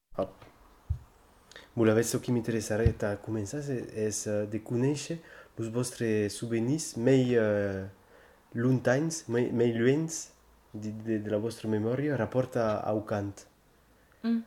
Ah. Volevo che mi interesserebbe a cominciare è di conoscere i vostri souvenir mai lontani, mai lontani della vostra memoria, rapporta al canto. Mm.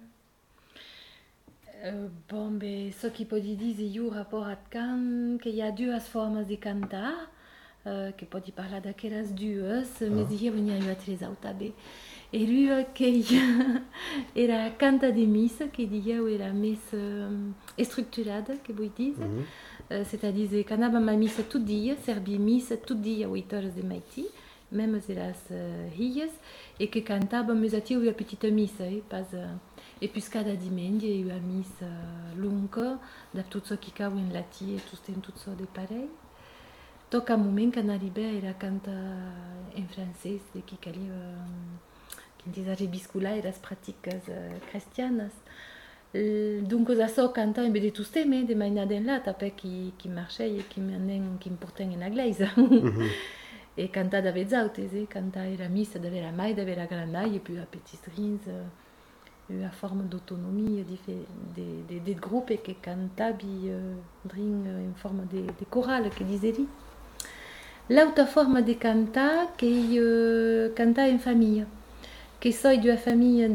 Bon, ben, ce qui peut dire, io rapport a can, qu'il y a deux formas de cantar, que pode parlar daquelas duas, mas Ah. eu venha a três autabe. E lui, que era canta de missa, que dia era mais estruturada, que voi diz, Mhm. c'est-à-dire canava ma missa tout dia, serbi missa tout dia 8 horas de maiti, mesmo as rias, e que cantava, mas até a petita missa, pas... E puis cada diumenge hi ha missa lunga, de tot ce qui cau en latí e tot ce de parell. Toca un moment que n'arriba era canta en francès, de qui calia que diz rebiscular as pratiques cristianas. Donc ça canta en de tous temes de mainada en lata, pe qui marchait et qui me porten en anglaise. Mhm. E canta d'aveți autes, canta era missa d'avere mai, d'avere granai, e puis a petits rins, a forma d'autonomie de gruppi che cantabi in forma de chorale, che diseri. L'altra forma de cantar che cantar in famiglia, che soy de una famiglia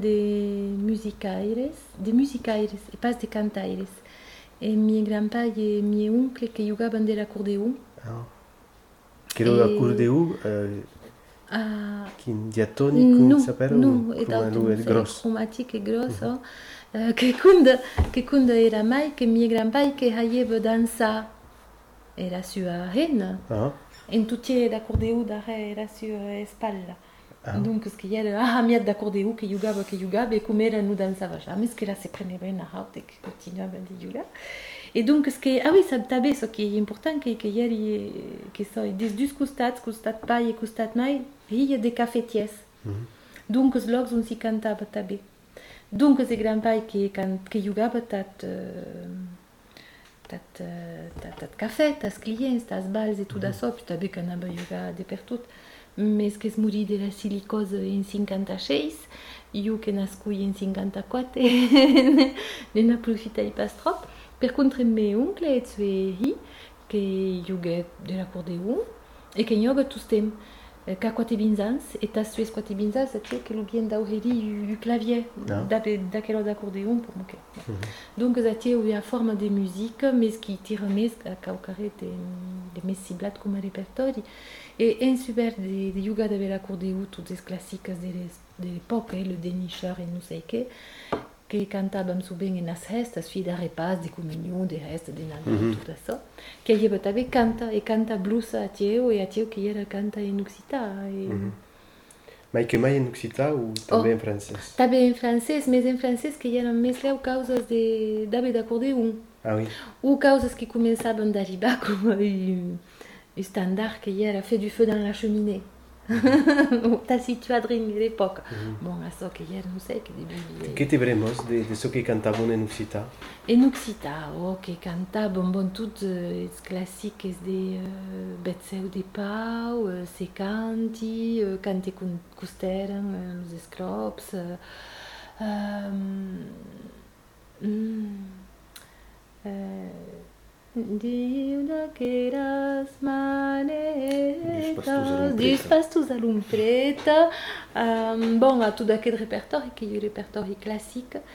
de musicaires e pas de cantaires. E mio grandpa e mio oncle che giocavano dell'accordeon. Ah. Quello E accordeon, ah, diatonico, nu, sapere nu, e come d'autres lui è sei grosso. chromatique Mhm. grosso, che quando era mai che mio grandpa che aveva danza era sua rena, Ah. in tutti d'accordeon da era sua spalla. Ah. Donc ce qu'il y a mia d'accordeon che giocava e come era non danzava jamais, che la si prendeva in haut e che continuava a giocare. Et donc, ah oui, ça t'avait, ce qui est important, que ieri, que so, des dus costat pai e costat mai, il y a des cafetiers. Mhm. Donc, os logs on s'y cantava també. Donc, c'est grand-pai que jugava tat cafè, tas clients, tas bals e tot això, puis també que anava a jugar de per tot. Mais que es morí de la silicosa en 56, io que nascui en 54, ne n'aprofitai pas trop. Per contra, meu oncle e sue hi, que jugué de l'accordéon, et que joga tous tem. Ca quate binzans, et tas sues quate binzans, et que lo bien d'auheri u clavier, Ah. d'aquello d'accordéon, pour moi. Mhm. Donc, ça eu a forma de musique, mais qui tire mes a caucare de mes ciblat comme répertori. Et un super de yoga de l'accordéon, toutes les classiques de l'époque, le dénicheur et nous sais que cantavam subem nas restas, fida repas de comunhão, de resta, de Natal, Mhm. tudo isso. Que ele também canta, e canta blues a teu, e a teu que era canta em Occità. E... Mhm. Ma che mai in Occità o Oh, também em francês? também em francês, mas em francês que eram mesmo causas de David acordeon. Ah oui. Ou causas que começavam a arribar como o standard que era fait du feu dans la cheminée. T'as situé à l'époque. Mhm. Bon, à ça que hier, nous sais que début. Che ti avremmo di ciò che cantavano in Occità? En Occità, que cantaban bon toutes les classiques de Betseu de Pau, Secanti, cante custeren, los Scrops, Diu d'aqueras manetes, dius pastos a l'ombreta, bon, a tout aquest repertori, que est le repertori classique,